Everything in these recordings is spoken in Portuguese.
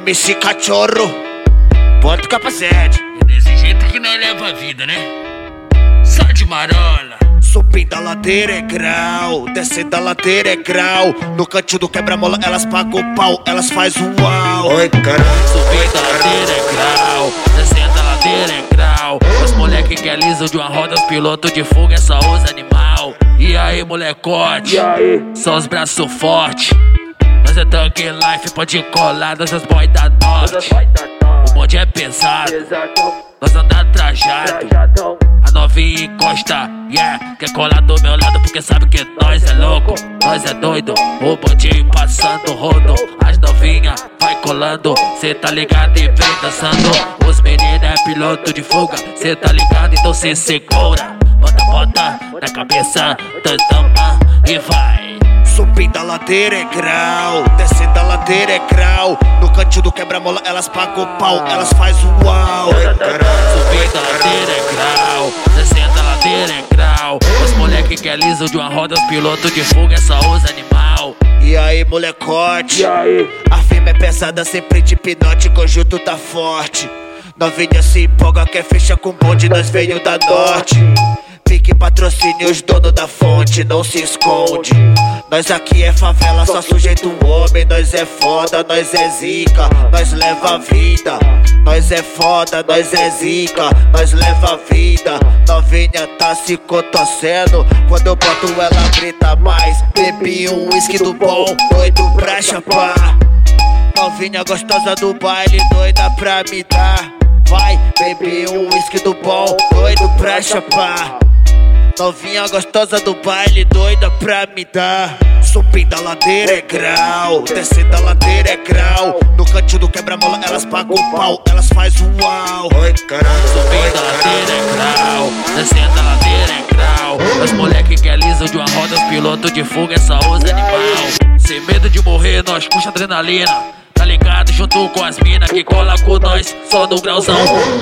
MC Cachorro, bota o capacete. É desse jeito que nós leva a vida, né? Só de marola. Subindo a ladeira é grau, descendo a ladeira é grau. No cantinho do quebra-mola elas pagam o pau, elas faz um uau. Oi, caralho. Subindo a ladeira é grau, descendo a ladeira é grau. Os moleque que é liso de uma roda, os pilotos de fuga é só os animal. E aí, molecote, só os braços fortes. Nós é Thug Life, pode colar nessas boy da norte. O bonde é pesado, nós anda trajado. A novinha encosta, yeah, quer colar do meu lado porque sabe que nós é louco, nós é doido. O bondinho passando rodo, as novinha vai colando, cê tá ligado e vem dançando. Os meninos é piloto de fuga, cê tá ligado, então cê segura. Bota na cabeça, tampa e vai. Subindo a ladeira é grau, descendo a ladeira é grau. No cantinho do quebra-mola elas pagam o pau, elas faz um uau. Subindo a ladeira é grau, descendo a ladeira é grau. Os moleque que é liso de uma roda, os pilotos de fuga é só os animal. E aí, molecote, a firma é pesada, sempre de pinote, conjunto tá forte. Novinha se empolga, quer fechar com bonde, nós veio da norte. Pique patrocínio, os donos da fonte, não se esconde. Nós aqui é favela, só sujeito um homem. Nós é foda, nós é zica, nós leva a vida. Nós é foda, nós é zica, nós leva a vida. Novinha tá se contorcendo, quando eu boto ela grita mais. Bebi um whisky do bom, doido pra chapar. Novinha gostosa do baile, doida pra me dar. Vai, bebi um whisky do bom, doido pra chapar. Novinha gostosa do baile, doida pra me dar. Subindo a ladeira é grau, descendo a ladeira é grau. No cantinho do quebra-mola elas pagam o pau, elas faz um uau. Oi, caralho. Subindo a ladeira é grau, descendo a ladeira é grau. Os moleque que é liso de uma roda, os pilotos de fuga é só os animal. Sem medo de morrer, nós puxa adrenalina. Tá ligado junto com as mina que cola com nós, só no grauzão.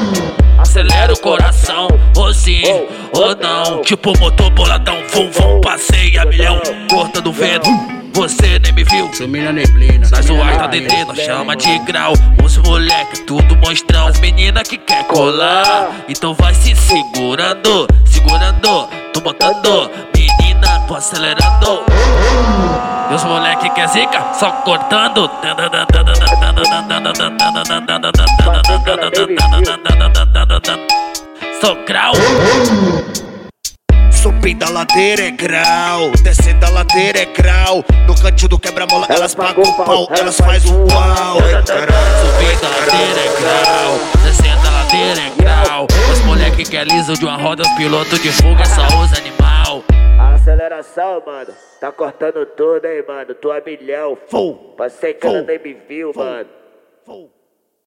Acelera o coração, ou sim, ou não. Tipo motor boladão, vum, vum, passei a milhão. Cortando o vento, você nem me viu. Sumi na neblina, nós o ar tá DT, nós chama de grau. Os moleque, tudo monstrão. As menina que quer colar, então vai se segurando, segurando, tô botando. Menina, tô acelerando. E os moleque que é zica, só cortando. Sou grau. Subindo a ladeira é grau, descendo a ladeira é grau. No cantinho do quebra-mola elas pagam o pau, elas faz um uau. Subindo a ladeira é grau, descendo a ladeira é grau. Os moleque que é liso de uma roda, os pilotos de fuga só os animal. A aceleração, mano, tá cortando tudo, hein, mano. Tu é milhão, passei que ela nem me viu, mano.